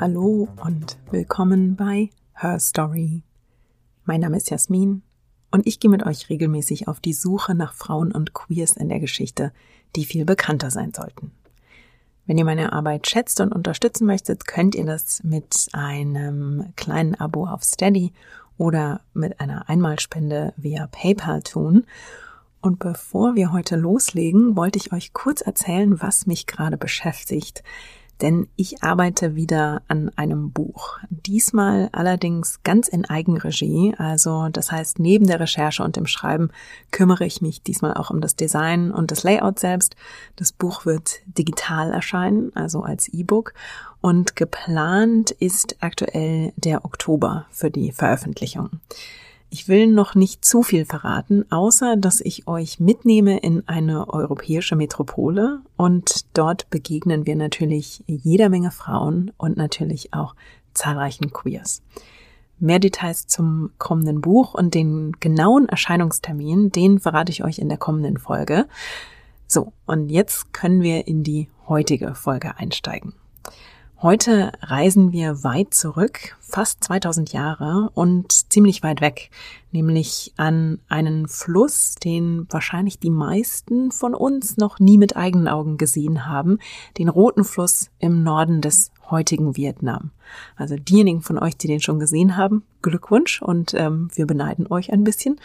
Hallo und willkommen bei Her Story. Mein Name ist Jasmin und ich gehe mit euch regelmäßig auf die Suche nach Frauen und Queers in der Geschichte, die viel bekannter sein sollten. Wenn ihr meine Arbeit schätzt und unterstützen möchtet, könnt ihr das mit einem kleinen Abo auf Steady oder mit einer Einmalspende via PayPal tun. Und bevor wir heute loslegen, wollte ich euch kurz erzählen, was mich gerade beschäftigt. Denn ich arbeite wieder an einem Buch. Diesmal allerdings ganz in Eigenregie. Also das heißt, neben der Recherche und dem Schreiben kümmere ich mich diesmal auch um das Design und das Layout selbst. Das Buch wird digital erscheinen, also als E-Book. Und geplant ist aktuell der Oktober für die Veröffentlichung. Ich will noch nicht zu viel verraten, außer dass ich euch mitnehme in eine europäische Metropole und dort begegnen wir natürlich jeder Menge Frauen und natürlich auch zahlreichen Queers. Mehr Details zum kommenden Buch und den genauen Erscheinungstermin, den verrate ich euch in der kommenden Folge. So, und jetzt können wir in die heutige Folge einsteigen. Heute reisen wir weit zurück, fast 2000 Jahre und ziemlich weit weg, nämlich an einen Fluss, den wahrscheinlich die meisten von uns noch nie mit eigenen Augen gesehen haben, den Roten Fluss im Norden des heutigen Vietnam. Also diejenigen von euch, die den schon gesehen haben, Glückwunsch und wir beneiden euch ein bisschen.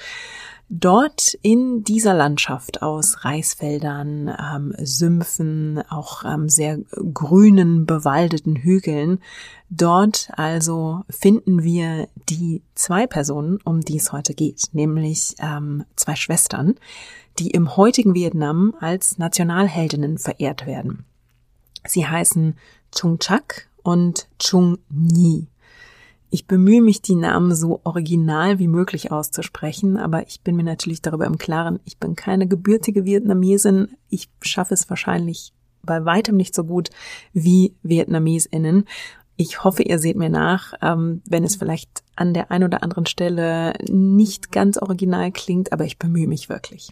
Dort in dieser Landschaft aus Reisfeldern, Sümpfen, auch sehr grünen, bewaldeten Hügeln, dort also finden wir die zwei Personen, um die es heute geht, nämlich zwei Schwestern, die im heutigen Vietnam als Nationalheldinnen verehrt werden. Sie heißen Chung Chac und Chung Nhi. Ich bemühe mich, die Namen so original wie möglich auszusprechen, aber ich bin mir natürlich darüber im Klaren, ich bin keine gebürtige Vietnamesin. Ich schaffe es wahrscheinlich bei weitem nicht so gut wie VietnamesInnen. Ich hoffe, ihr seht mir nach, wenn es vielleicht an der einen oder anderen Stelle nicht ganz original klingt, aber ich bemühe mich wirklich.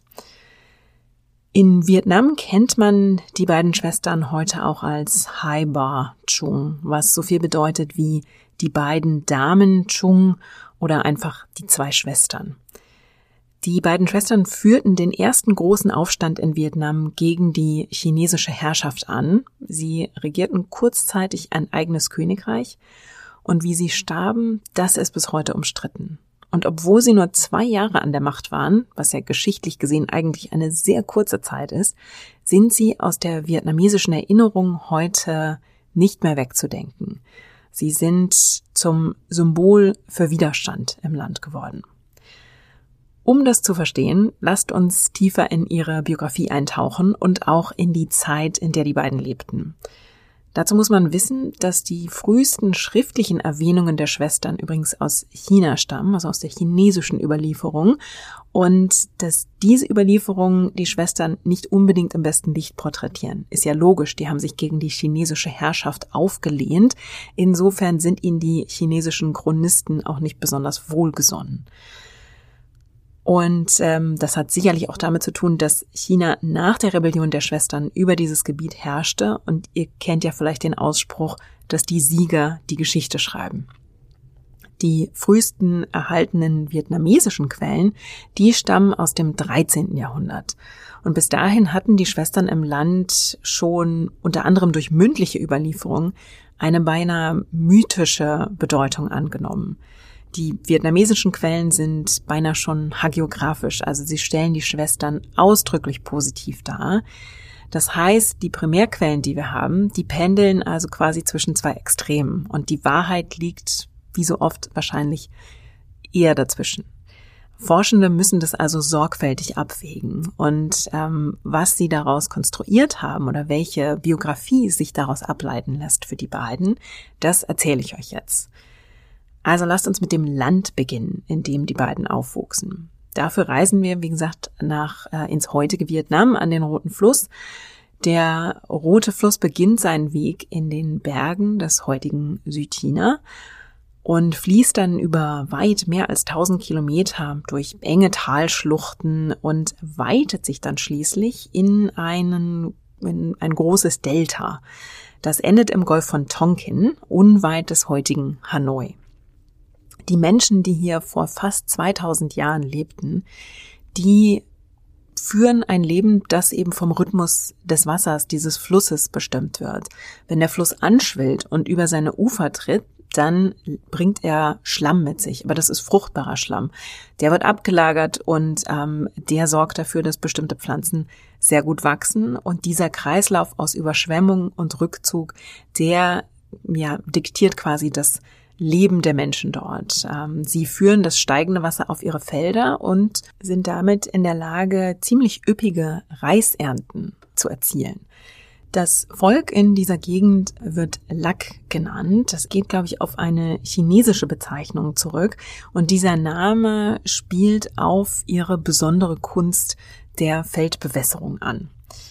In Vietnam kennt man die beiden Schwestern heute auch als Hai Ba Chung, was so viel bedeutet wie die beiden Damen Chung oder einfach die zwei Schwestern. Die beiden Schwestern führten den ersten großen Aufstand in Vietnam gegen die chinesische Herrschaft an. Sie regierten kurzzeitig ein eigenes Königreich und wie sie starben, das ist bis heute umstritten. Und obwohl sie nur 2 Jahre an der Macht waren, was ja geschichtlich gesehen eigentlich eine sehr kurze Zeit ist, sind sie aus der vietnamesischen Erinnerung heute nicht mehr wegzudenken. Sie sind zum Symbol für Widerstand im Land geworden. Um das zu verstehen, lasst uns tiefer in ihre Biografie eintauchen und auch in die Zeit, in der die beiden lebten. Dazu muss man wissen, dass die frühesten schriftlichen Erwähnungen der Schwestern übrigens aus China stammen, also aus der chinesischen Überlieferung, und dass diese Überlieferungen die Schwestern nicht unbedingt im besten Licht porträtieren. Ist ja logisch, die haben sich gegen die chinesische Herrschaft aufgelehnt. Insofern sind ihnen die chinesischen Chronisten auch nicht besonders wohlgesonnen. Und das hat sicherlich auch damit zu tun, dass China nach der Rebellion der Schwestern über dieses Gebiet herrschte. Und ihr kennt ja vielleicht den Ausspruch, dass die Sieger die Geschichte schreiben. Die frühesten erhaltenen vietnamesischen Quellen, die stammen aus dem 13. Jahrhundert. Und bis dahin hatten die Schwestern im Land schon unter anderem durch mündliche Überlieferung eine beinahe mythische Bedeutung angenommen. Die vietnamesischen Quellen sind beinahe schon hagiografisch, also sie stellen die Schwestern ausdrücklich positiv dar. Das heißt, die Primärquellen, die wir haben, die pendeln also quasi zwischen 2 Extremen und die Wahrheit liegt, wie so oft wahrscheinlich, eher dazwischen. Forschende müssen das also sorgfältig abwägen und was sie daraus konstruiert haben oder welche Biografie sich daraus ableiten lässt für die beiden, das erzähle ich euch jetzt. Also lasst uns mit dem Land beginnen, in dem die beiden aufwuchsen. Dafür reisen wir, wie gesagt, ins heutige Vietnam an den Roten Fluss. Der Rote Fluss beginnt seinen Weg in den Bergen des heutigen Südchina und fließt dann über weit mehr als 1000 Kilometer durch enge Talschluchten und weitet sich dann schließlich in ein großes Delta. Das endet im Golf von Tonkin, unweit des heutigen Hanoi. Die Menschen, die hier vor fast 2000 Jahren lebten, die führen ein Leben, das eben vom Rhythmus des Wassers, dieses Flusses bestimmt wird. Wenn der Fluss anschwillt und über seine Ufer tritt, dann bringt er Schlamm mit sich, aber das ist fruchtbarer Schlamm. Der wird abgelagert und der sorgt dafür, dass bestimmte Pflanzen sehr gut wachsen. Und dieser Kreislauf aus Überschwemmung und Rückzug, der diktiert quasi das Leben der Menschen dort. Sie führen das steigende Wasser auf ihre Felder und sind damit in der Lage, ziemlich üppige Reisernten zu erzielen. Das Volk in dieser Gegend wird Lak genannt. Das geht, glaube ich, auf eine chinesische Bezeichnung zurück. Und dieser Name spielt auf ihre besondere Kunst der Feldbewässerung an.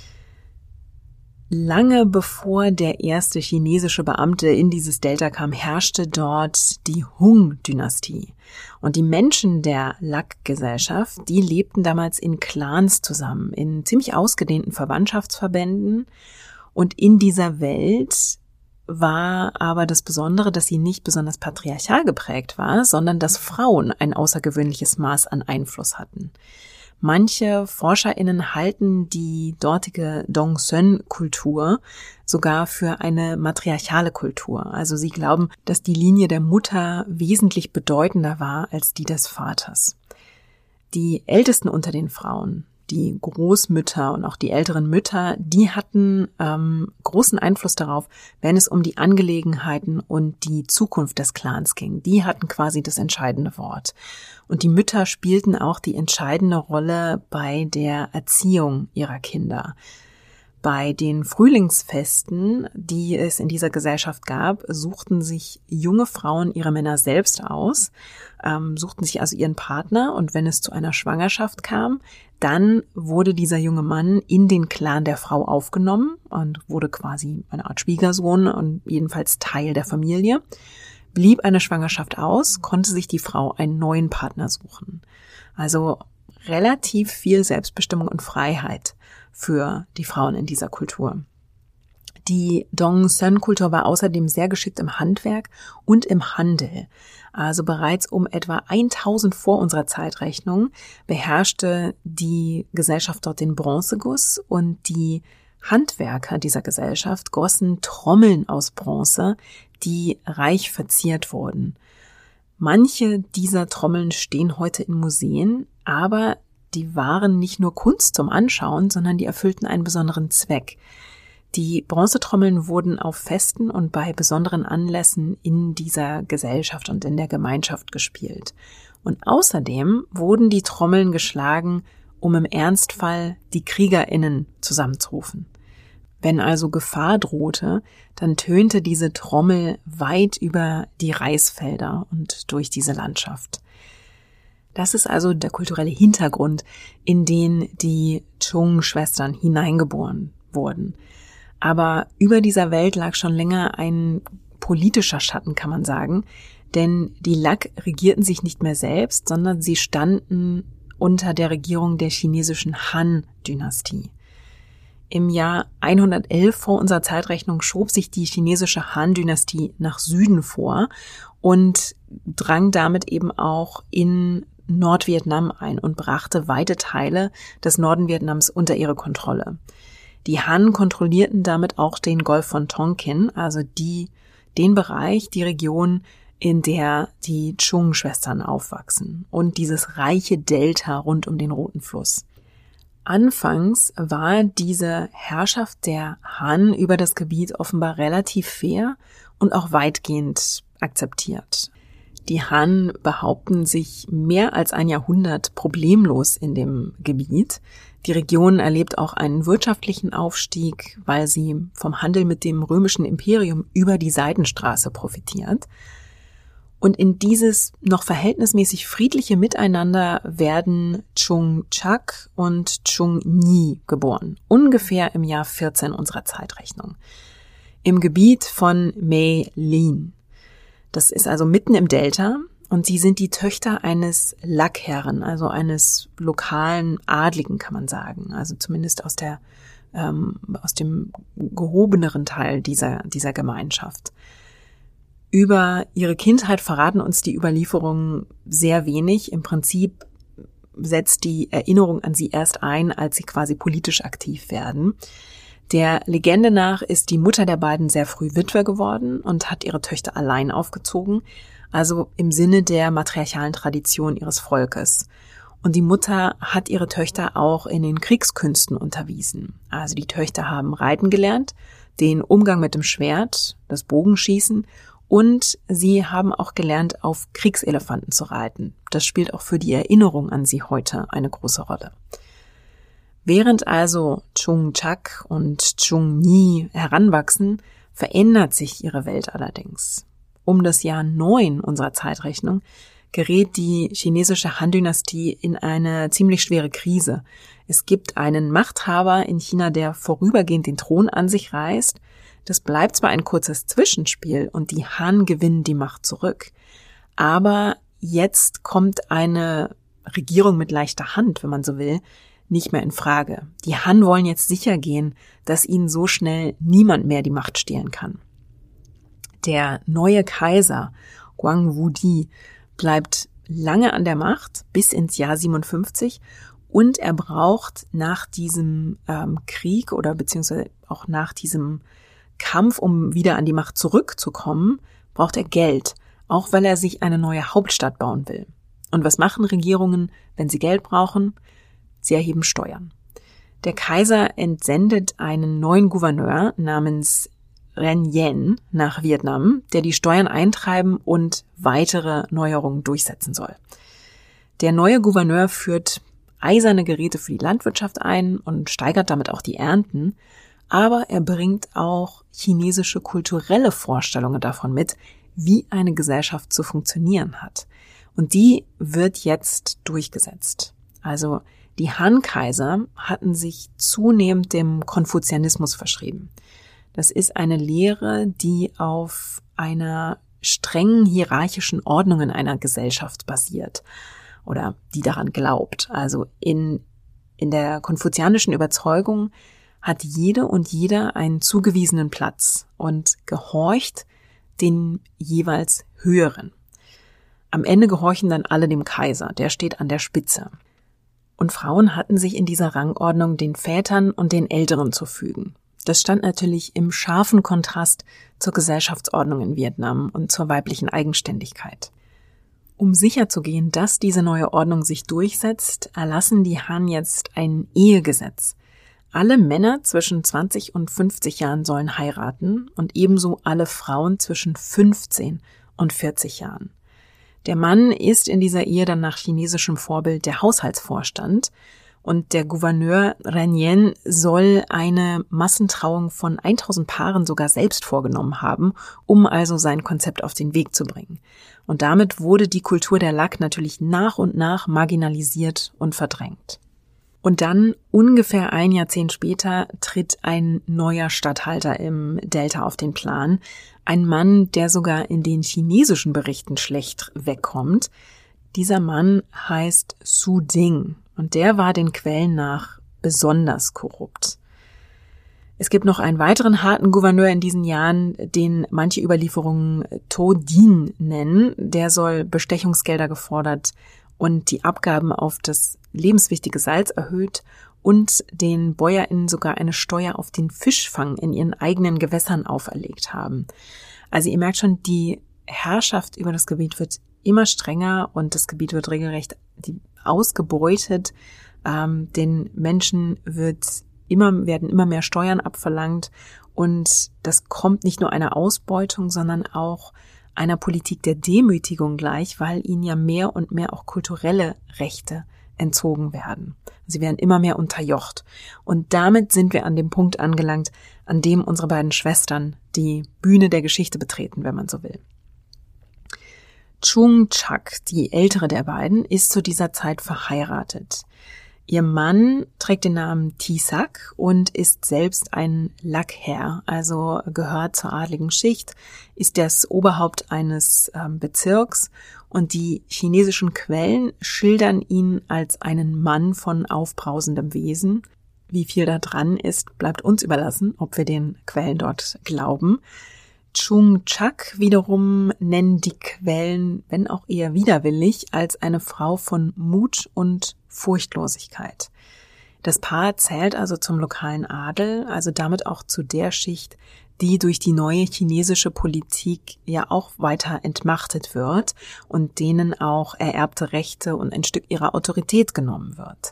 Lange bevor der erste chinesische Beamte in dieses Delta kam, herrschte dort die Hung-Dynastie. Und die Menschen der Lak-Gesellschaft, die lebten damals in Clans zusammen, in ziemlich ausgedehnten Verwandtschaftsverbänden. Und in dieser Welt war aber das Besondere, dass sie nicht besonders patriarchal geprägt war, sondern dass Frauen ein außergewöhnliches Maß an Einfluss hatten. Manche ForscherInnen halten die dortige Dongseon-Kultur sogar für eine matriarchale Kultur. Also sie glauben, dass die Linie der Mutter wesentlich bedeutender war als die des Vaters. Die Ältesten unter den Frauen, die Großmütter und auch die älteren Mütter, die hatten großen Einfluss darauf, wenn es um die Angelegenheiten und die Zukunft des Clans ging. Die hatten quasi das entscheidende Wort. Und die Mütter spielten auch die entscheidende Rolle bei der Erziehung ihrer Kinder. Bei den Frühlingsfesten, die es in dieser Gesellschaft gab, suchten sich junge Frauen ihre Männer selbst aus, suchten sich also ihren Partner, und wenn es zu einer Schwangerschaft kam, dann wurde dieser junge Mann in den Clan der Frau aufgenommen und wurde quasi eine Art Schwiegersohn und jedenfalls Teil der Familie. Blieb eine Schwangerschaft aus, konnte sich die Frau einen neuen Partner suchen. Also relativ viel Selbstbestimmung und Freiheit für die Frauen in dieser Kultur. Die Dongseon-Kultur war außerdem sehr geschickt im Handwerk und im Handel. Also bereits um etwa 1000 vor unserer Zeitrechnung beherrschte die Gesellschaft dort den Bronzeguss, und die Handwerker dieser Gesellschaft gossen Trommeln aus Bronze, die reich verziert wurden. Manche dieser Trommeln stehen heute in Museen, aber die waren nicht nur Kunst zum Anschauen, sondern die erfüllten einen besonderen Zweck. Die Bronzetrommeln wurden auf Festen und bei besonderen Anlässen in dieser Gesellschaft und in der Gemeinschaft gespielt. Und außerdem wurden die Trommeln geschlagen, um im Ernstfall die KriegerInnen zusammenzurufen. Wenn also Gefahr drohte, dann tönte diese Trommel weit über die Reisfelder und durch diese Landschaft. Das ist also der kulturelle Hintergrund, in den die Chung-Schwestern hineingeboren wurden. Aber über dieser Welt lag schon länger ein politischer Schatten, kann man sagen, denn die Lak regierten sich nicht mehr selbst, sondern sie standen unter der Regierung der chinesischen Han-Dynastie. Im Jahr 111 vor unserer Zeitrechnung schob sich die chinesische Han-Dynastie nach Süden vor und drang damit eben auch in Nordvietnam ein und brachte weite Teile des Norden Vietnams unter ihre Kontrolle. Die Han kontrollierten damit auch den Golf von Tonkin, also den Bereich, die Region, in der die Chung-Schwestern aufwachsen, und dieses reiche Delta rund um den Roten Fluss. Anfangs war diese Herrschaft der Han über das Gebiet offenbar relativ fair und auch weitgehend akzeptiert. Die Han behaupten sich mehr als ein Jahrhundert problemlos in dem Gebiet. Die Region erlebt auch einen wirtschaftlichen Aufstieg, weil sie vom Handel mit dem römischen Imperium über die Seidenstraße profitiert. Und in dieses noch verhältnismäßig friedliche Miteinander werden Chung Chak und Chung Nyi geboren, ungefähr im Jahr 14 unserer Zeitrechnung, im Gebiet von Mae Lin. Das ist also mitten im Delta, und sie sind die Töchter eines Lak-Herren, also eines lokalen Adligen, kann man sagen, also zumindest aus der gehobeneren Teil dieser Gemeinschaft. Über ihre Kindheit verraten uns die Überlieferungen sehr wenig. Im Prinzip setzt die Erinnerung an sie erst ein, als sie quasi politisch aktiv werden. Der Legende nach ist die Mutter der beiden sehr früh Witwe geworden und hat ihre Töchter allein aufgezogen, also im Sinne der matriarchalen Tradition ihres Volkes. Und die Mutter hat ihre Töchter auch in den Kriegskünsten unterwiesen. Also die Töchter haben reiten gelernt, den Umgang mit dem Schwert, das Bogenschießen, und sie haben auch gelernt, auf Kriegselefanten zu reiten. Das spielt auch für die Erinnerung an sie heute eine große Rolle. Während also Chung-Chak und Chung-Ni heranwachsen, verändert sich ihre Welt allerdings. Um das Jahr 9 unserer Zeitrechnung gerät die chinesische Han-Dynastie in eine ziemlich schwere Krise. Es gibt einen Machthaber in China, der vorübergehend den Thron an sich reißt. Das bleibt zwar ein kurzes Zwischenspiel und die Han gewinnen die Macht zurück, aber jetzt kommt eine Regierung mit leichter Hand, wenn man so will, nicht mehr in Frage. Die Han wollen jetzt sicher gehen, dass ihnen so schnell niemand mehr die Macht stehlen kann. Der neue Kaiser, Guang Wudi, bleibt lange an der Macht, bis ins Jahr 57, und er braucht nach diesem Krieg oder beziehungsweise auch nach diesem Kampf, um wieder an die Macht zurückzukommen, braucht er Geld, auch weil er sich eine neue Hauptstadt bauen will. Und was machen Regierungen, wenn sie Geld brauchen? Sie erheben Steuern. Der Kaiser entsendet einen neuen Gouverneur namens Ren Yen nach Vietnam, der die Steuern eintreiben und weitere Neuerungen durchsetzen soll. Der neue Gouverneur führt eiserne Geräte für die Landwirtschaft ein und steigert damit auch die Ernten, aber er bringt auch chinesische kulturelle Vorstellungen davon mit, wie eine Gesellschaft zu funktionieren hat. Und die wird jetzt durchgesetzt. Also die Han-Kaiser hatten sich zunehmend dem Konfuzianismus verschrieben. Das ist eine Lehre, die auf einer strengen hierarchischen Ordnung in einer Gesellschaft basiert oder die daran glaubt. Also in der konfuzianischen Überzeugung hat jede und jeder einen zugewiesenen Platz und gehorcht den jeweils Höheren. Am Ende gehorchen dann alle dem Kaiser, der steht an der Spitze. Und Frauen hatten sich in dieser Rangordnung den Vätern und den Älteren zu fügen. Das stand natürlich im scharfen Kontrast zur Gesellschaftsordnung in Vietnam und zur weiblichen Eigenständigkeit. Um sicherzugehen, dass diese neue Ordnung sich durchsetzt, erlassen die Han jetzt ein Ehegesetz. Alle Männer zwischen 20 und 50 Jahren sollen heiraten und ebenso alle Frauen zwischen 15 und 40 Jahren. Der Mann ist in dieser Ehe dann nach chinesischem Vorbild der Haushaltsvorstand und der Gouverneur Ren Yen soll eine Massentrauung von 1000 Paaren sogar selbst vorgenommen haben, um also sein Konzept auf den Weg zu bringen. Und damit wurde die Kultur der Lak natürlich nach und nach marginalisiert und verdrängt. Und dann, ungefähr ein Jahrzehnt später, tritt ein neuer Statthalter im Delta auf den Plan. Ein Mann, der sogar in den chinesischen Berichten schlecht wegkommt. Dieser Mann heißt Su Ding und der war den Quellen nach besonders korrupt. Es gibt noch einen weiteren harten Gouverneur in diesen Jahren, den manche Überlieferungen To Din nennen. Der soll Bestechungsgelder gefordert und die Abgaben auf das lebenswichtige Salz erhöht und den BäuerInnen sogar eine Steuer auf den Fischfang in ihren eigenen Gewässern auferlegt haben. Also ihr merkt schon, die Herrschaft über das Gebiet wird immer strenger und das Gebiet wird regelrecht ausgebeutet. Den Menschen werden immer mehr Steuern abverlangt und das kommt nicht nur einer Ausbeutung, sondern auch einer Politik der Demütigung gleich, weil ihnen ja mehr und mehr auch kulturelle Rechte entzogen werden. Sie werden immer mehr unterjocht. Und damit sind wir an dem Punkt angelangt, an dem unsere beiden Schwestern die Bühne der Geschichte betreten, wenn man so will. Chung-Chak, die ältere der beiden, ist zu dieser Zeit verheiratet. Ihr Mann trägt den Namen Tisak und ist selbst ein Lak-Herr, also gehört zur adligen Schicht, ist das Oberhaupt eines Bezirks und die chinesischen Quellen schildern ihn als einen Mann von aufbrausendem Wesen. Wie viel da dran ist, bleibt uns überlassen, ob wir den Quellen dort glauben. Chung-Chak wiederum nennen die Quellen, wenn auch eher widerwillig, als eine Frau von Mut und Furchtlosigkeit. Das Paar zählt also zum lokalen Adel, also damit auch zu der Schicht, die durch die neue chinesische Politik ja auch weiter entmachtet wird und denen auch ererbte Rechte und ein Stück ihrer Autorität genommen wird.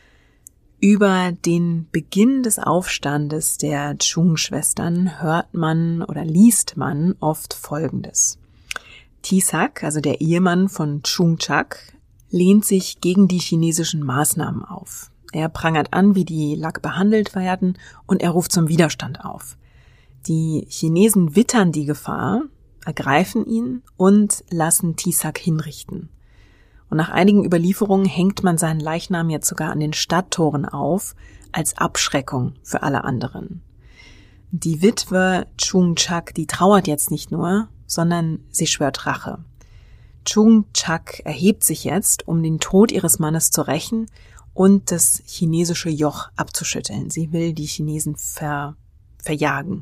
Über den Beginn des Aufstandes der Chung-Schwestern hört man oder liest man oft Folgendes. Tisak, also der Ehemann von Chung-Chak, lehnt sich gegen die chinesischen Maßnahmen auf. Er prangert an, wie die Lak behandelt werden, und er ruft zum Widerstand auf. Die Chinesen wittern die Gefahr, ergreifen ihn und lassen Tisak hinrichten. Und nach einigen Überlieferungen hängt man seinen Leichnam jetzt sogar an den Stadttoren auf, als Abschreckung für alle anderen. Die Witwe Chung-Chak, die trauert jetzt nicht nur, sondern sie schwört Rache. Chung-Chak erhebt sich jetzt, um den Tod ihres Mannes zu rächen und das chinesische Joch abzuschütteln. Sie will die Chinesen verjagen.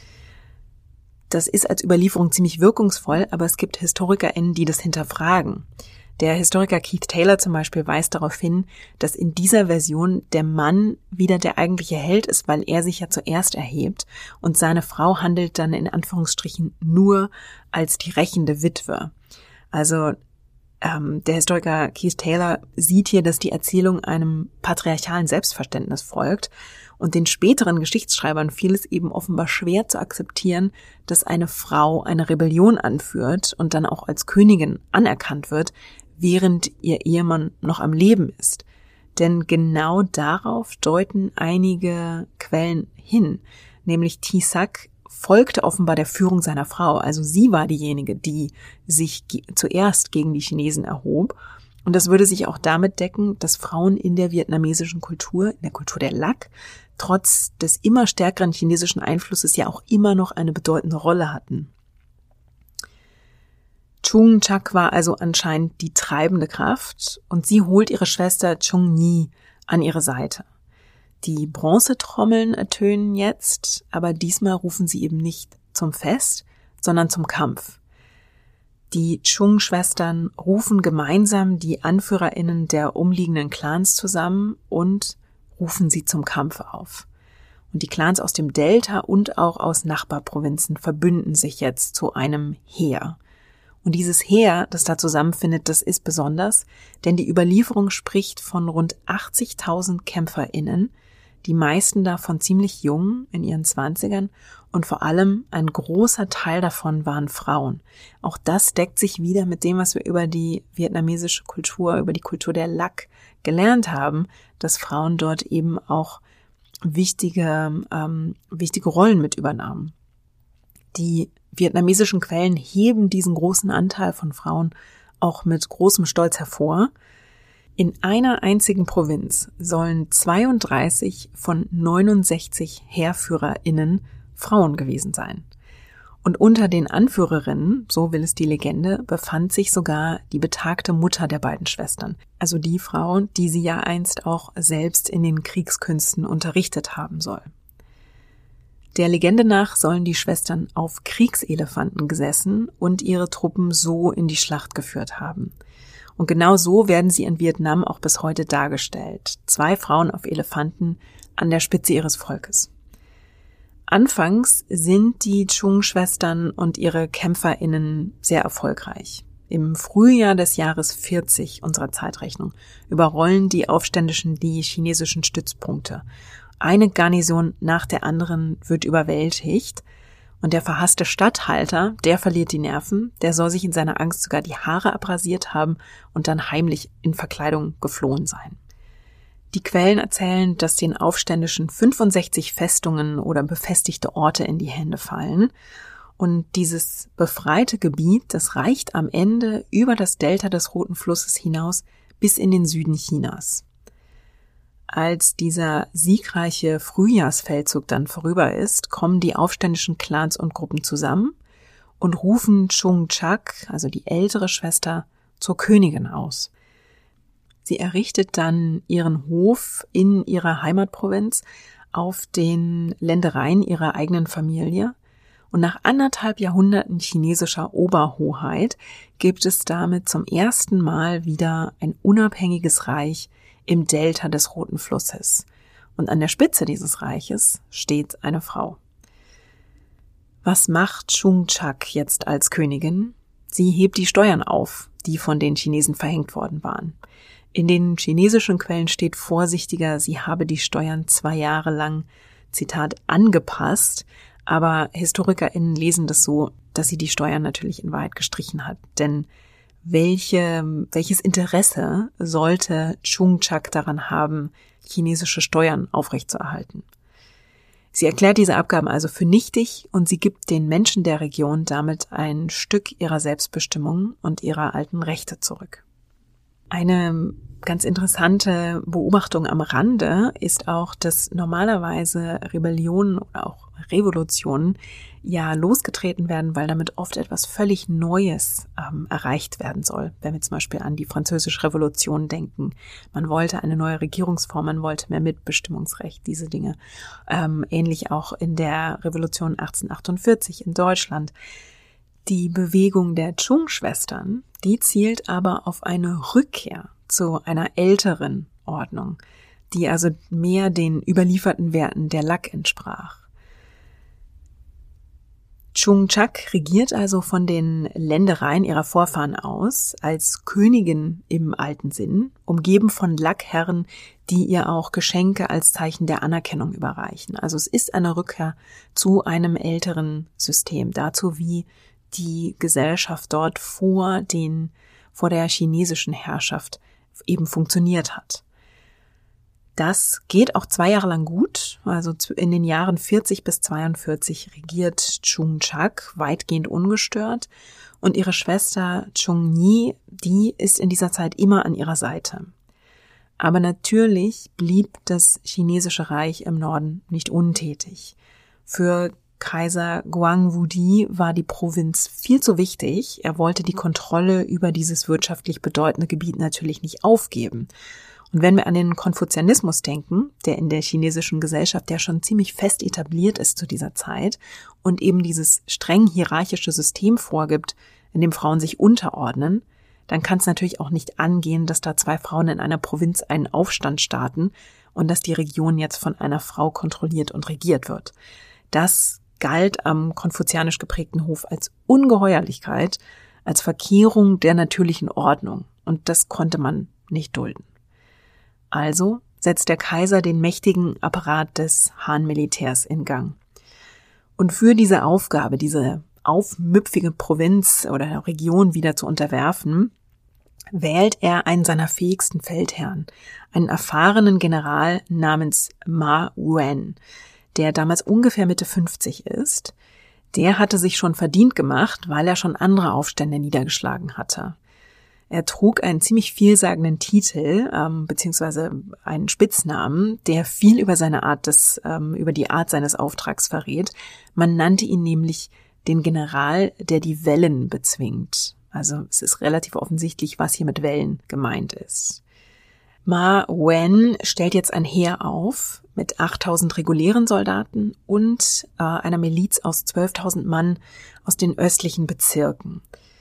Das ist als Überlieferung ziemlich wirkungsvoll, aber es gibt HistorikerInnen, die das hinterfragen. Der Historiker Keith Taylor zum Beispiel weist darauf hin, dass in dieser Version der Mann wieder der eigentliche Held ist, weil er sich ja zuerst erhebt und seine Frau handelt dann in Anführungsstrichen nur als die rächende Witwe. Also der Historiker Keith Taylor sieht hier, dass die Erzählung einem patriarchalen Selbstverständnis folgt und den späteren Geschichtsschreibern fiel es eben offenbar schwer zu akzeptieren, dass eine Frau eine Rebellion anführt und dann auch als Königin anerkannt wird, während ihr Ehemann noch am Leben ist. Denn genau darauf deuten einige Quellen hin, nämlich Tisak folgte offenbar der Führung seiner Frau. Also sie war diejenige, die sich zuerst gegen die Chinesen erhob. Und das würde sich auch damit decken, dass Frauen in der vietnamesischen Kultur, in der Kultur der Lak, trotz des immer stärkeren chinesischen Einflusses ja auch immer noch eine bedeutende Rolle hatten. Chung-Chak war also anscheinend die treibende Kraft und sie holt ihre Schwester Chung-Ni an ihre Seite. Die Bronzetrommeln ertönen jetzt, aber diesmal rufen sie eben nicht zum Fest, sondern zum Kampf. Die Chung-Schwestern rufen gemeinsam die AnführerInnen der umliegenden Clans zusammen und rufen sie zum Kampf auf. Und die Clans aus dem Delta und auch aus Nachbarprovinzen verbünden sich jetzt zu einem Heer. Und dieses Heer, das da zusammenfindet, das ist besonders, denn die Überlieferung spricht von rund 80.000 KämpferInnen, die meisten davon ziemlich jung, in ihren 20ern, und vor allem ein großer Teil davon waren Frauen. Auch das deckt sich wieder mit dem, was wir über die vietnamesische Kultur, über die Kultur der Lak gelernt haben, dass Frauen dort eben auch wichtige Rollen mit übernahmen. Die vietnamesischen Quellen heben diesen großen Anteil von Frauen auch mit großem Stolz hervor. In einer einzigen Provinz sollen 32 von 69 HeerführerInnen Frauen gewesen sein. Und unter den Anführerinnen, so will es die Legende, befand sich sogar die betagte Mutter der beiden Schwestern. Also die Frau, die sie ja einst auch selbst in den Kriegskünsten unterrichtet haben soll. Der Legende nach sollen die Schwestern auf Kriegselefanten gesessen und ihre Truppen so in die Schlacht geführt haben. Und genau so werden sie in Vietnam auch bis heute dargestellt. 2 Frauen auf Elefanten an der Spitze ihres Volkes. Anfangs sind die Chung-Schwestern und ihre KämpferInnen sehr erfolgreich. Im Frühjahr des Jahres 40 unserer Zeitrechnung überrollen die Aufständischen die chinesischen Stützpunkte. Eine Garnison nach der anderen wird überwältigt und der verhasste Statthalter, der verliert die Nerven, der soll sich in seiner Angst sogar die Haare abrasiert haben und dann heimlich in Verkleidung geflohen sein. Die Quellen erzählen, dass den Aufständischen 65 Festungen oder befestigte Orte in die Hände fallen und dieses befreite Gebiet, das reicht am Ende über das Delta des Roten Flusses hinaus bis in den Süden Chinas. Als dieser siegreiche Frühjahrsfeldzug dann vorüber ist, kommen die aufständischen Clans und Gruppen zusammen und rufen Chung-Chak, also die ältere Schwester, zur Königin aus. Sie errichtet dann ihren Hof in ihrer Heimatprovinz auf den Ländereien ihrer eigenen Familie. Und nach 1,5 Jahrhunderten chinesischer Oberhoheit gibt es damit zum ersten Mal wieder ein unabhängiges Reich im Delta des Roten Flusses. Und an der Spitze dieses Reiches steht eine Frau. Was macht Chungchak jetzt als Königin? Sie hebt die Steuern auf, die von den Chinesen verhängt worden waren. In den chinesischen Quellen steht vorsichtiger, sie habe die Steuern 2 Jahre lang, Zitat, angepasst, aber HistorikerInnen lesen das so, dass sie die Steuern natürlich in Wahrheit gestrichen hat. Denn welches Interesse sollte Chungchak daran haben, chinesische Steuern aufrechtzuerhalten? Sie erklärt diese Abgaben also für nichtig und sie gibt den Menschen der Region damit ein Stück ihrer Selbstbestimmung und ihrer alten Rechte zurück. Eine ganz interessante Beobachtung am Rande ist auch, dass normalerweise Rebellionen oder auch Revolutionen ja losgetreten werden, weil damit oft etwas völlig Neues erreicht werden soll. Wenn wir zum Beispiel an die Französische Revolution denken. Man wollte eine neue Regierungsform, man wollte mehr Mitbestimmungsrecht, diese Dinge. Ähnlich auch in der Revolution 1848 in Deutschland. Die Bewegung der Chung-Schwestern, die zielt aber auf eine Rückkehr zu einer älteren Ordnung, die also mehr den überlieferten Werten der Lak entsprach. Chungchak regiert also von den Ländereien ihrer Vorfahren aus als Königin im alten Sinn, umgeben von Lak-Herren, die ihr auch Geschenke als Zeichen der Anerkennung überreichen. Also es ist eine Rückkehr zu einem älteren System, dazu wie die Gesellschaft dort vor der chinesischen Herrschaft eben funktioniert hat. Das geht auch 2 Jahre lang gut, also in den Jahren 40 bis 42 regiert Chungchak weitgehend ungestört und ihre Schwester Chungni, die ist in dieser Zeit immer an ihrer Seite. Aber natürlich blieb das chinesische Reich im Norden nicht untätig. Für Kaiser Guangwudi war die Provinz viel zu wichtig. Er wollte die Kontrolle über dieses wirtschaftlich bedeutende Gebiet natürlich nicht aufgeben. Und wenn wir an den Konfuzianismus denken, der in der chinesischen Gesellschaft ja schon ziemlich fest etabliert ist zu dieser Zeit und eben dieses streng hierarchische System vorgibt, in dem Frauen sich unterordnen, dann kann es natürlich auch nicht angehen, dass da 2 Frauen in einer Provinz einen Aufstand starten und dass die Region jetzt von einer Frau kontrolliert und regiert wird. Das galt am konfuzianisch geprägten Hof als Ungeheuerlichkeit, als Verkehrung der natürlichen Ordnung. Und das konnte man nicht dulden. Also setzt der Kaiser den mächtigen Apparat des Han-Militärs in Gang. Und für diese Aufgabe, diese aufmüpfige Provinz oder Region wieder zu unterwerfen, wählt er einen seiner fähigsten Feldherren, einen erfahrenen General namens Ma Wen, der damals ungefähr Mitte 50 ist. Der hatte sich schon verdient gemacht, weil er schon andere Aufstände niedergeschlagen hatte. Er trug einen ziemlich vielsagenden Titel, beziehungsweise einen Spitznamen, der viel über über die Art seines Auftrags verrät. Man nannte ihn nämlich den General, der die Wellen bezwingt. Also es ist relativ offensichtlich, was hier mit Wellen gemeint ist. Ma Wen stellt jetzt ein Heer auf mit 8.000 regulären Soldaten und einer Miliz aus 12.000 Mann aus den östlichen Bezirken.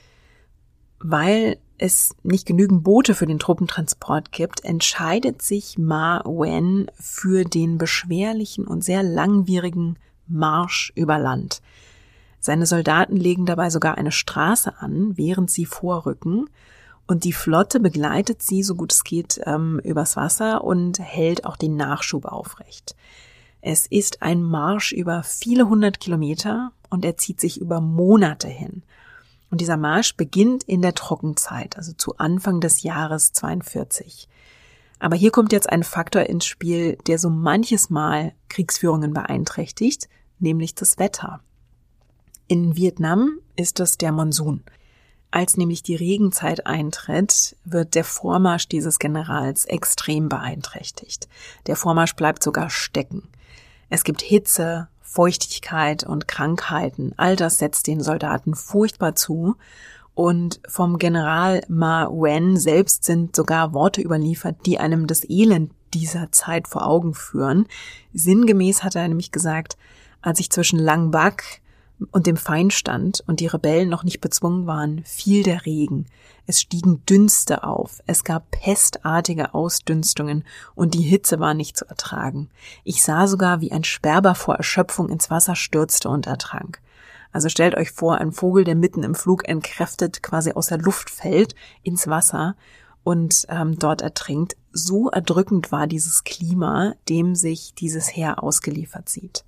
Weil es nicht genügend Boote für den Truppentransport gibt, entscheidet sich Ma Wen für den beschwerlichen und sehr langwierigen Marsch über Land. Seine Soldaten legen dabei sogar eine Straße an, während sie vorrücken, und die Flotte begleitet sie, so gut es geht, übers Wasser und hält auch den Nachschub aufrecht. Es ist ein Marsch über viele 100 Kilometer und er zieht sich über Monate hin. Und dieser Marsch beginnt in der Trockenzeit, also zu Anfang des Jahres 42. Aber hier kommt jetzt ein Faktor ins Spiel, der so manches Mal Kriegsführungen beeinträchtigt, nämlich das Wetter. In Vietnam ist es der Monsun. Als nämlich die Regenzeit eintritt, wird der Vormarsch dieses Generals extrem beeinträchtigt. Der Vormarsch bleibt sogar stecken. Es gibt Hitze, Feuchtigkeit und Krankheiten. All das setzt den Soldaten furchtbar zu Und vom General Ma Wen selbst sind sogar Worte überliefert, die einem das Elend dieser Zeit vor Augen führen. Sinngemäß hat er nämlich gesagt, als ich zwischen Lang Bak und dem Feind stand und die Rebellen noch nicht bezwungen waren, fiel der Regen. Es stiegen Dünste auf, es gab pestartige Ausdünstungen und die Hitze war nicht zu ertragen. Ich sah sogar, wie ein Sperber vor Erschöpfung ins Wasser stürzte und ertrank. Also stellt euch vor, ein Vogel, der mitten im Flug entkräftet quasi aus der Luft fällt ins Wasser und dort ertrinkt. So erdrückend war dieses Klima, dem sich dieses Heer ausgeliefert sieht.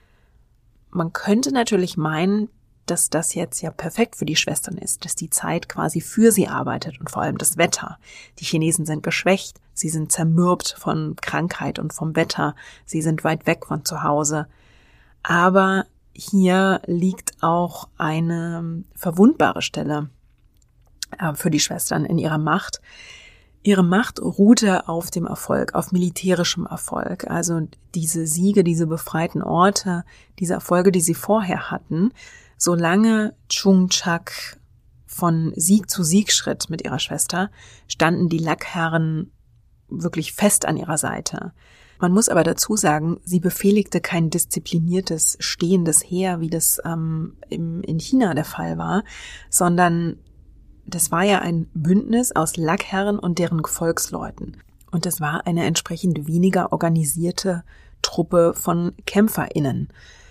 Man könnte natürlich meinen, dass das jetzt ja perfekt für die Schwestern ist, dass die Zeit quasi für sie arbeitet und vor allem das Wetter. Die Chinesen sind geschwächt, sie sind zermürbt von Krankheit und vom Wetter, sie sind weit weg von zu Hause. Aber hier liegt auch eine verwundbare Stelle für die Schwestern in ihrer Macht. Ihre Macht ruhte auf dem Erfolg, auf militärischem Erfolg. Also diese Siege, diese befreiten Orte, diese Erfolge, die sie vorher hatten, solange Chung Chak von Sieg zu Sieg schritt mit ihrer Schwester, standen die Lak-Herren wirklich fest an ihrer Seite. Man muss aber dazu sagen, sie befehligte kein diszipliniertes, stehendes Heer, wie das in China der Fall war, sondern das war ja ein Bündnis aus Lak-Herren und deren Gefolgsleuten. Und es war eine entsprechend weniger organisierte Truppe von KämpferInnen.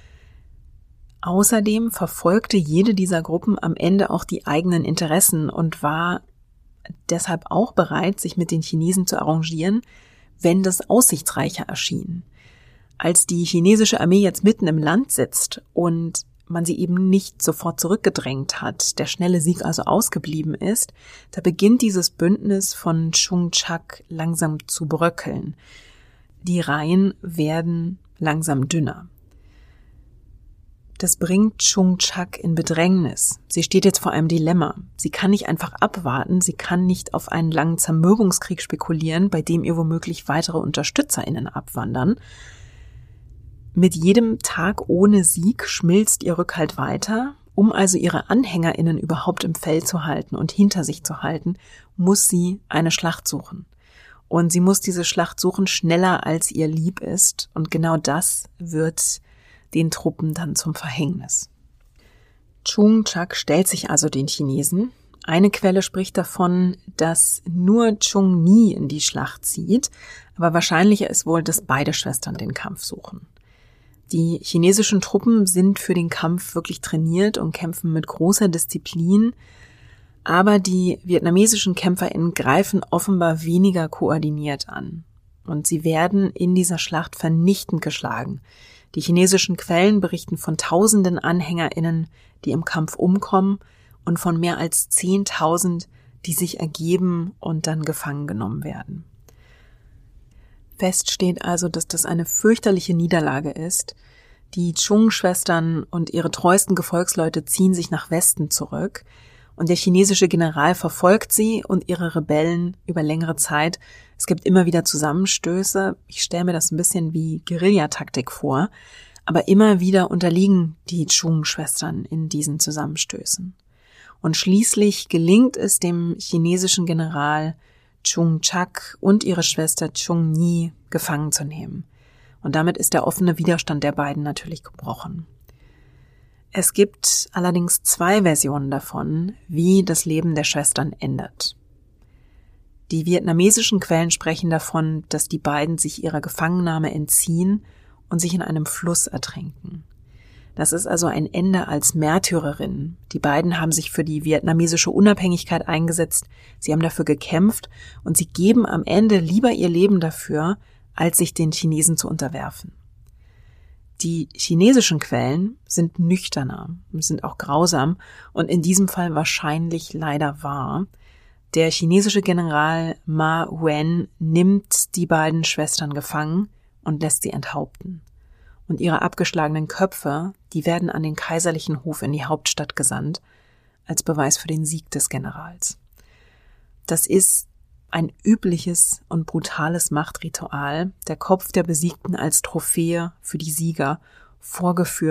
Außerdem verfolgte jede dieser Gruppen am Ende auch die eigenen Interessen und war deshalb auch bereit, sich mit den Chinesen zu arrangieren, wenn das aussichtsreicher erschien. Als die chinesische Armee jetzt mitten im Land sitzt und man sie eben nicht sofort zurückgedrängt hat, der schnelle Sieg also ausgeblieben ist, da beginnt dieses Bündnis von Chung Chak langsam zu bröckeln. Die Reihen werden langsam dünner. Das bringt Chung Chak in Bedrängnis. Sie steht jetzt vor einem Dilemma. Sie kann nicht einfach abwarten, sie kann nicht auf einen langen Zermürbungskrieg spekulieren, bei dem ihr womöglich weitere UnterstützerInnen abwandern. Mit jedem Tag ohne Sieg schmilzt ihr Rückhalt weiter. Um also ihre AnhängerInnen überhaupt im Feld zu halten und hinter sich zu halten, muss sie eine Schlacht suchen. Und sie muss diese Schlacht suchen schneller, als ihr lieb ist. Und genau das wird den Truppen dann zum Verhängnis. Chung Chak stellt sich also den Chinesen. Eine Quelle spricht davon, dass nur Chung Ni in die Schlacht zieht, aber wahrscheinlicher ist wohl, dass beide Schwestern den Kampf suchen. Die chinesischen Truppen sind für den Kampf wirklich trainiert und kämpfen mit großer Disziplin, aber die vietnamesischen KämpferInnen greifen offenbar weniger koordiniert an. Und sie werden in dieser Schlacht vernichtend geschlagen. Die chinesischen Quellen berichten von tausenden AnhängerInnen, die im Kampf umkommen, und von mehr als 10.000, die sich ergeben und dann gefangen genommen werden. Fest steht also, dass das eine fürchterliche Niederlage ist. Die Chung-Schwestern und ihre treuesten Gefolgsleute ziehen sich nach Westen zurück und der chinesische General verfolgt sie und ihre Rebellen über längere Zeit. Es gibt immer wieder Zusammenstöße. Ich stelle mir das ein bisschen wie Guerillataktik vor, aber immer wieder unterliegen die Chung-Schwestern in diesen Zusammenstößen. Und schließlich gelingt es dem chinesischen General Chung Chak und ihre Schwester Chung Ni gefangen zu nehmen. Und damit ist der offene Widerstand der beiden natürlich gebrochen. Es gibt allerdings 2 Versionen davon, wie das Leben der Schwestern endet. Die vietnamesischen Quellen sprechen davon, dass die beiden sich ihrer Gefangennahme entziehen und sich in einem Fluss ertränken. Das ist also ein Ende als Märtyrerin. Die beiden haben sich für die vietnamesische Unabhängigkeit eingesetzt, sie haben dafür gekämpft und sie geben am Ende lieber ihr Leben dafür, als sich den Chinesen zu unterwerfen. Die chinesischen Quellen sind nüchterner, sind auch grausam und in diesem Fall wahrscheinlich leider wahr. Der chinesische General Ma Wen nimmt die beiden Schwestern gefangen und lässt sie enthaupten. Und ihre abgeschlagenen Köpfe, die werden an den kaiserlichen Hof in die Hauptstadt gesandt, als Beweis für den Sieg des Generals. Das ist ein übliches und brutales Machtritual, der Kopf der Besiegten als Trophäe für die Sieger, vorgeführt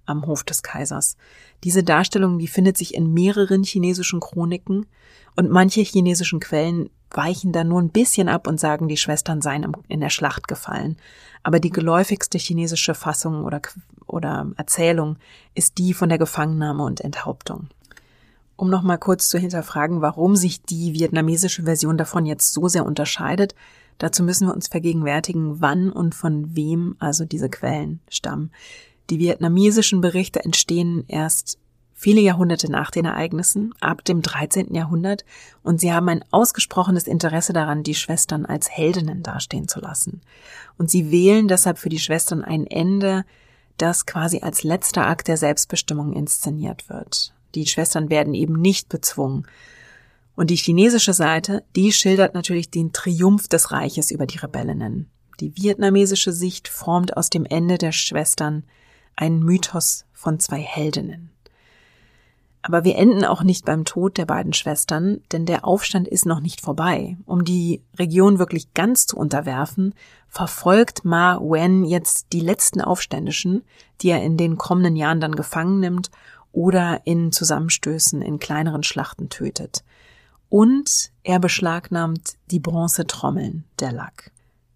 am Hof des Kaisers. Diese Darstellung, die findet sich in mehreren chinesischen Chroniken und manche chinesischen Quellen weichen da nur ein bisschen ab und sagen, die Schwestern seien in der Schlacht gefallen. Aber die geläufigste chinesische Fassung oder Erzählung ist die von der Gefangennahme und Enthauptung. Um noch mal kurz zu hinterfragen, warum sich die vietnamesische Version davon jetzt so sehr unterscheidet, dazu müssen wir uns vergegenwärtigen, wann und von wem also diese Quellen stammen. Die vietnamesischen Berichte entstehen erst viele Jahrhunderte nach den Ereignissen, ab dem 13. Jahrhundert, und sie haben ein ausgesprochenes Interesse daran, die Schwestern als Heldinnen dastehen zu lassen. Und sie wählen deshalb für die Schwestern ein Ende, das quasi als letzter Akt der Selbstbestimmung inszeniert wird. Die Schwestern werden eben nicht bezwungen. Und die chinesische Seite, die schildert natürlich den Triumph des Reiches über die Rebellinnen. Die vietnamesische Sicht formt aus dem Ende der Schwestern einen Mythos von zwei Heldinnen. Aber wir enden auch nicht beim Tod der beiden Schwestern, denn der Aufstand ist noch nicht vorbei. Um die Region wirklich ganz zu unterwerfen, verfolgt Ma Wen jetzt die letzten Aufständischen, die er in den kommenden Jahren dann gefangen nimmt oder in Zusammenstößen in kleineren Schlachten tötet. Und er beschlagnahmt die Bronzetrommeln der Lak.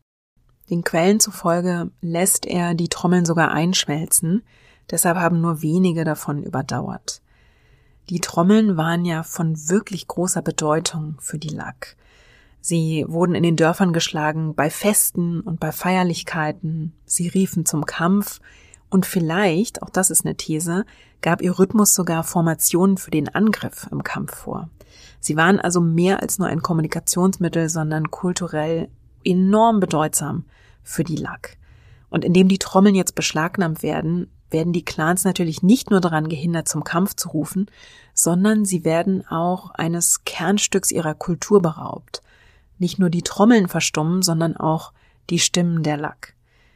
Den Quellen zufolge lässt er die Trommeln sogar einschmelzen, deshalb haben nur wenige davon überdauert. Die Trommeln waren ja von wirklich großer Bedeutung für die Lak. Sie wurden in den Dörfern geschlagen, bei Festen und bei Feierlichkeiten. Sie riefen zum Kampf und vielleicht, auch das ist eine These, gab ihr Rhythmus sogar Formationen für den Angriff im Kampf vor. Sie waren also mehr als nur ein Kommunikationsmittel, sondern kulturell enorm bedeutsam für die Lak. Und indem die Trommeln jetzt beschlagnahmt werden die Clans natürlich nicht nur daran gehindert, zum Kampf zu rufen, sondern sie werden auch eines Kernstücks ihrer Kultur beraubt. Nicht nur die Trommeln verstummen, sondern auch die Stimmen der Lak.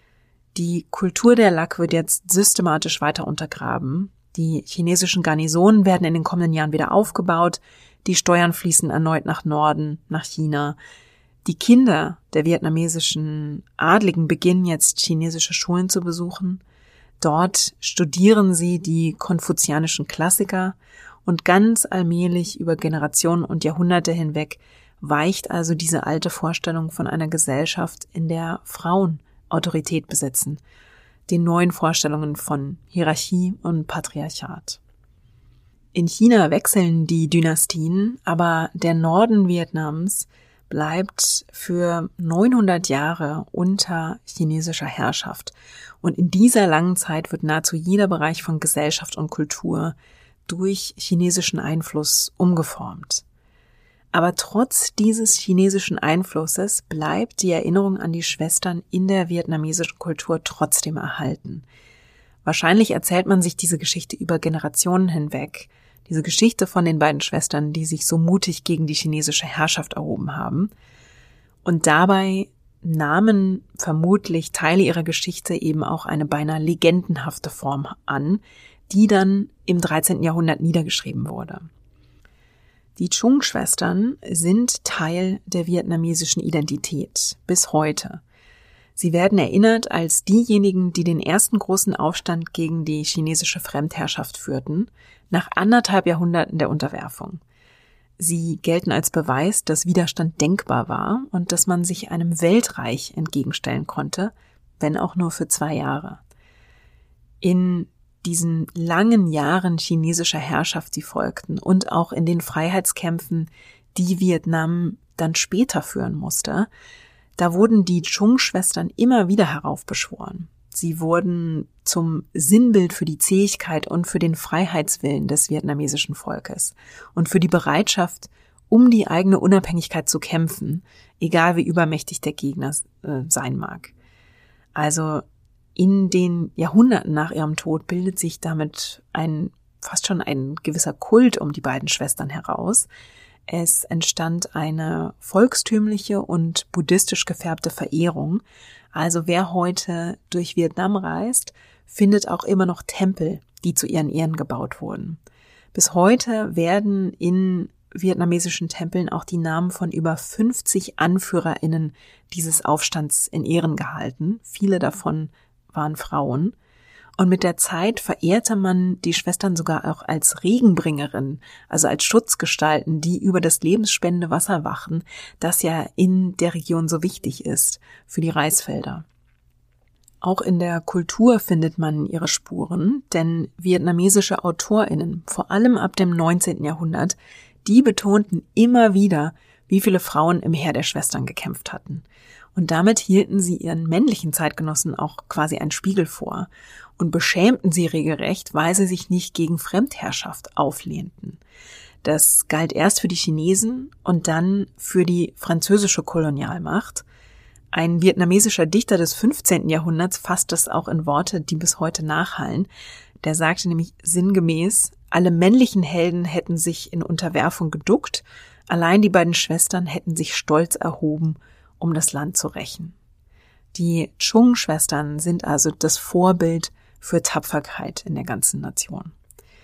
Die Kultur der Lak wird jetzt systematisch weiter untergraben. Die chinesischen Garnisonen werden in den kommenden Jahren wieder aufgebaut. Die Steuern fließen erneut nach Norden, nach China. Die Kinder der vietnamesischen Adligen beginnen jetzt chinesische Schulen zu besuchen. Dort studieren sie die konfuzianischen Klassiker und ganz allmählich über Generationen und Jahrhunderte hinweg weicht also diese alte Vorstellung von einer Gesellschaft, in der Frauen Autorität besitzen, den neuen Vorstellungen von Hierarchie und Patriarchat. In China wechseln die Dynastien, aber der Norden Vietnams bleibt für 900 Jahre unter chinesischer Herrschaft. Und in dieser langen Zeit wird nahezu jeder Bereich von Gesellschaft und Kultur durch chinesischen Einfluss umgeformt. Aber trotz dieses chinesischen Einflusses bleibt die Erinnerung an die Schwestern in der vietnamesischen Kultur trotzdem erhalten. Wahrscheinlich erzählt man sich diese Geschichte über Generationen hinweg, diese Geschichte von den beiden Schwestern, die sich so mutig gegen die chinesische Herrschaft erhoben haben. Und dabei nahmen vermutlich Teile ihrer Geschichte eben auch eine beinahe legendenhafte Form an, die dann im 13. Jahrhundert niedergeschrieben wurde. Die Chung-Schwestern sind Teil der vietnamesischen Identität bis heute. Sie werden erinnert als diejenigen, die den ersten großen Aufstand gegen die chinesische Fremdherrschaft führten, nach 1,5 Jahrhunderten der Unterwerfung. Sie gelten als Beweis, dass Widerstand denkbar war und dass man sich einem Weltreich entgegenstellen konnte, wenn auch nur für 2 Jahre. In diesen langen Jahren chinesischer Herrschaft, die folgten, und auch in den Freiheitskämpfen, die Vietnam dann später führen musste, da wurden die Chung-Schwestern immer wieder heraufbeschworen. Sie wurden zum Sinnbild für die Zähigkeit und für den Freiheitswillen des vietnamesischen Volkes und für die Bereitschaft, um die eigene Unabhängigkeit zu kämpfen, egal wie übermächtig der Gegner sein mag. Also in den Jahrhunderten nach ihrem Tod bildet sich damit fast schon ein gewisser Kult um die beiden Schwestern heraus. Es entstand eine volkstümliche und buddhistisch gefärbte Verehrung. Also wer heute durch Vietnam reist, findet auch immer noch Tempel, die zu ihren Ehren gebaut wurden. Bis heute werden in vietnamesischen Tempeln auch die Namen von über 50 AnführerInnen dieses Aufstands in Ehren gehalten. Viele davon waren Frauen. Und mit der Zeit verehrte man die Schwestern sogar auch als Regenbringerin, also als Schutzgestalten, die über das lebensspendende Wasser wachen, das ja in der Region so wichtig ist für die Reisfelder. Auch in der Kultur findet man ihre Spuren, denn vietnamesische AutorInnen, vor allem ab dem 19. Jahrhundert, die betonten immer wieder, wie viele Frauen im Heer der Schwestern gekämpft hatten. Und damit hielten sie ihren männlichen Zeitgenossen auch quasi einen Spiegel vor und beschämten sie regelrecht, weil sie sich nicht gegen Fremdherrschaft auflehnten. Das galt erst für die Chinesen und dann für die französische Kolonialmacht. Ein vietnamesischer Dichter des 15. Jahrhunderts fasst es auch in Worte, die bis heute nachhallen. Der sagte nämlich sinngemäß, alle männlichen Helden hätten sich in Unterwerfung geduckt, allein die beiden Schwestern hätten sich stolz erhoben, um das Land zu rächen. Die Chung-Schwestern sind also das Vorbild für Tapferkeit in der ganzen Nation.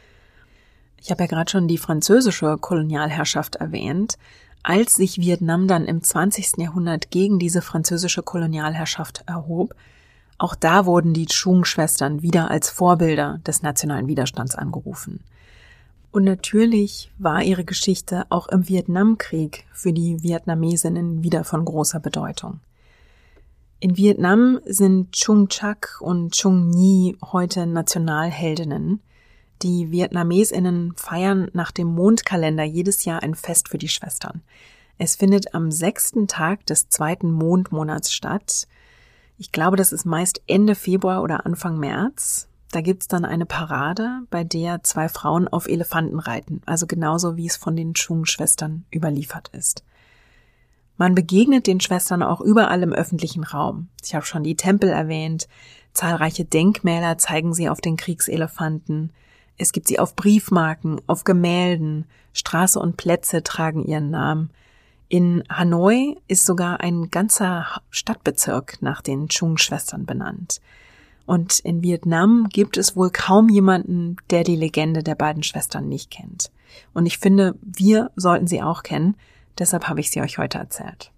Ich habe ja gerade schon die französische Kolonialherrschaft erwähnt. Als sich Vietnam dann im 20. Jahrhundert gegen diese französische Kolonialherrschaft erhob, auch da wurden die Chung-Schwestern wieder als Vorbilder des nationalen Widerstands angerufen. Und natürlich war ihre Geschichte auch im Vietnamkrieg für die Vietnamesinnen wieder von großer Bedeutung. In Vietnam sind Chung Chac und Chung Nhi heute Nationalheldinnen. Die Vietnamesinnen feiern nach dem Mondkalender jedes Jahr ein Fest für die Schwestern. Es findet am 6. Tag des 2. Mondmonats statt. Ich glaube, das ist meist Ende Februar oder Anfang März. Da gibt's dann eine Parade, bei der 2 Frauen auf Elefanten reiten, also genauso wie es von den Chung-Schwestern überliefert ist. Man begegnet den Schwestern auch überall im öffentlichen Raum. Ich habe schon die Tempel erwähnt, zahlreiche Denkmäler zeigen sie auf den Kriegselefanten. Es gibt sie auf Briefmarken, auf Gemälden, Straße und Plätze tragen ihren Namen. In Hanoi ist sogar ein ganzer Stadtbezirk nach den Chung-Schwestern benannt. Und in Vietnam gibt es wohl kaum jemanden, der die Legende der beiden Schwestern nicht kennt. Und ich finde, wir sollten sie auch kennen, deshalb habe ich sie euch heute erzählt.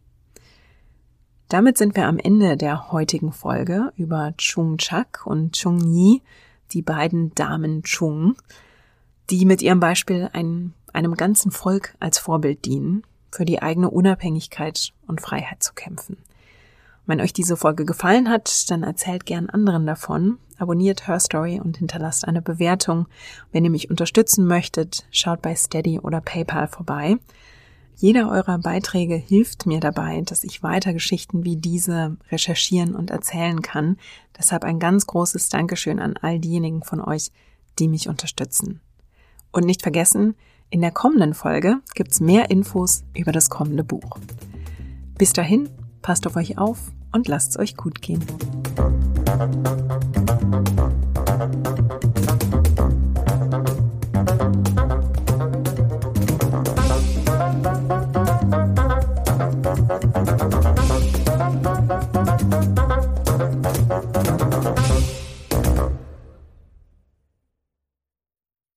Damit sind wir am Ende der heutigen Folge über Chung Chac und Chung Nhi, die beiden Damen Chung, die mit ihrem Beispiel einem ganzen Volk als Vorbild dienen, für die eigene Unabhängigkeit und Freiheit zu kämpfen. Wenn euch diese Folge gefallen hat, dann erzählt gern anderen davon, abonniert Herstory und hinterlasst eine Bewertung. Wenn ihr mich unterstützen möchtet, schaut bei Steady oder PayPal vorbei. Jeder eurer Beiträge hilft mir dabei, dass ich weiter Geschichten wie diese recherchieren und erzählen kann. Deshalb ein ganz großes Dankeschön an all diejenigen von euch, die mich unterstützen. Und nicht vergessen, in der kommenden Folge gibt's mehr Infos über das kommende Buch. Bis dahin, passt auf euch auf und lasst's euch gut gehen.